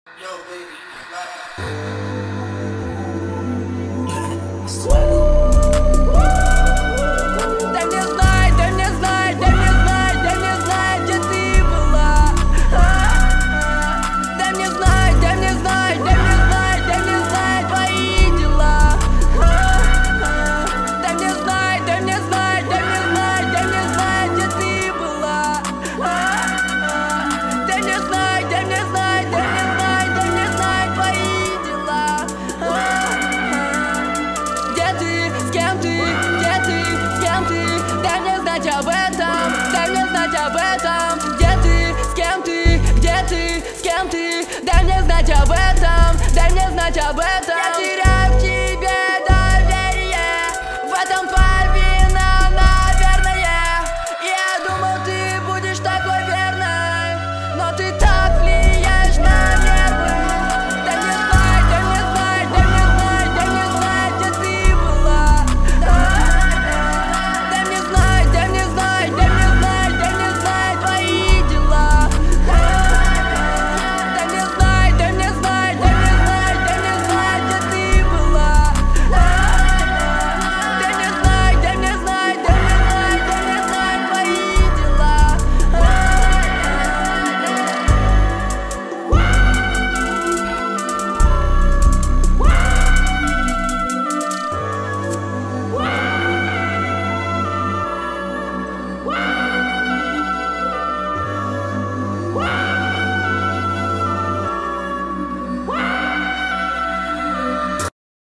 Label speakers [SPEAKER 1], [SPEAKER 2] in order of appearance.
[SPEAKER 1] Yo, baby,
[SPEAKER 2] Дай мне знать, дай мне знать, дай мне знать, дай мне знать, где ты была. Дай мне знать, дай мне знать, дай мне знать, дай мне знать твои дела. Дай мне знать, дай мне знать, дай мне знать, дай мне знать, где ты была. Дай мне знать, дай мне знать, дай мне знать, дай мне знать твои дела. Где ты, с кем ты, где ты, с кем ты? Дай мне знать об этом, дай мне знать об этом. Где ты, с кем ты, где ты, с кем ты? Дай мне знать об этом, дай мне знать об этом. Я теряю